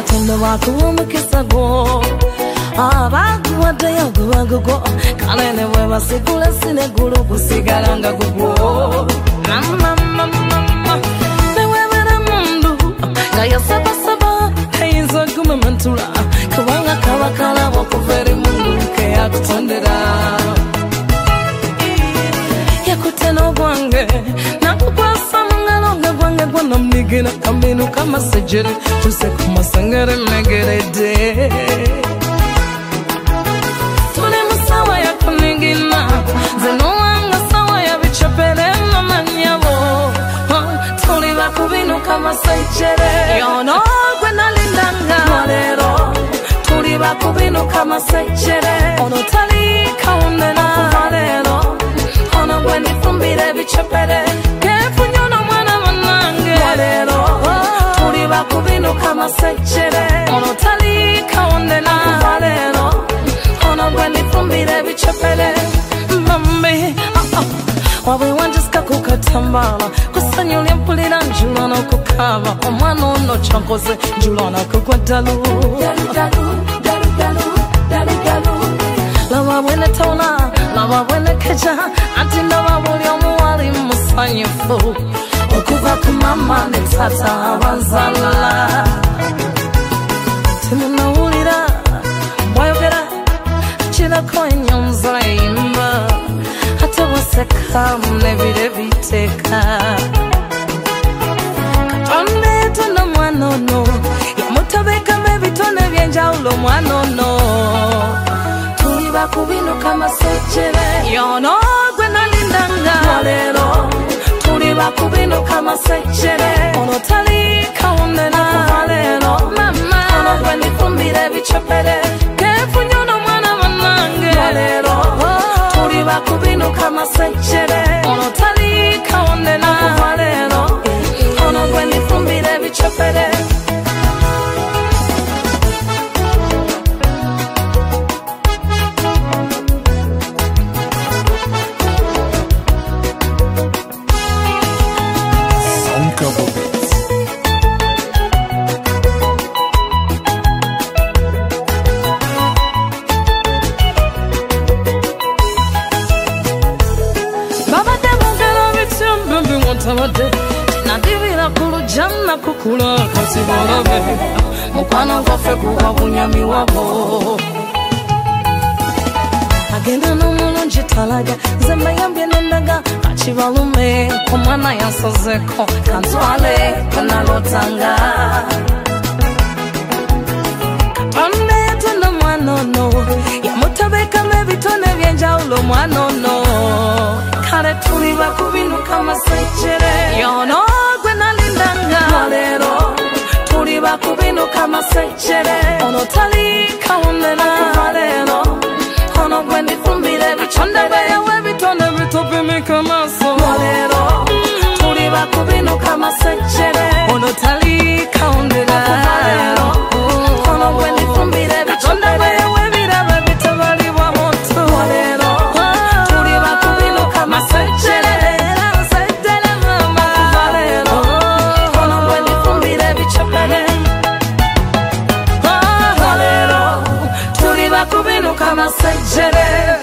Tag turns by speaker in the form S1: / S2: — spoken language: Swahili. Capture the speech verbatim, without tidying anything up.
S1: Katonda wakuwa omukisa gwo abaguwaddeyo gubagugo kale ne bwe basigula sinegulu gusigala nga gugwo newebera mundu nga yasabasaba ayinza gumamantula kubanga kaba kalaba okuva eri mundu ke yakutondera yakute n'ogwange nakukwasa mu ngalo nga gwange gwonomnigina kaminu kamasejere tuse kumasengere megeredde tuli musawa yakunigina zenowanga sawa yabichopere namanyabo tuli bakubinu kamasejere yono gwe nalindanga lero tuli bakubinu kamasejere ono tali kaundena lero ono gwe nifumbire bichopere kefunyono mwana manange lero tuli bakubinu kamasejere ono tali kaundena lero ono gwe nifumbire bichopere mami wawe wanjiska kukatambala kusanyulya mpulira njulana okukaba omwana ono kyankoze njulana kugwa ddalu laba bwene tona laba bwene keja anti ndaba buli omuwali musanyufu okuva ku mama ne tata abanzala temunawulira bwayogera kirako ennyonza eyimba ate bweseka nebire biteka katonda yatona mwana ono yamutabekamu ebitone ebyenjawulo omwana ono tuli bakubinu kamasejere yono gwe nalindanga lero tuli bakubinu kamasejere ono tali kaundena lero mama ono gwe nifumbire bichopere kefunyono mwana manange lero tuli bakubinu kamasejere ono tali kaundena lero ono gwe nifumbire bichopere nadibira kulujana kukula kasibolabe mukwana gwaffe kuba bunyami wabo agenda n'omulungi talaga nze mbayambye nendaga akibalume omwana yansozeko kantwale kanalotanga katonda yatona mwana ono yamutabekamu ebitone ebyenjawulo omwana ono kale tuli bakubinu kamasejere yono gwe nalindanga lero tuli bakubinu kamasejere ono tali kaundena lero ono gwe nifumbire bichonde beyawe bitone bitopimika maso lero tuli bakubinu kamasejere ono tali kaundena lero ono gwe nifumbire bichonde beyawe birabe bitabalibwa moto lero tuli bakubinu kamasejere kamasejere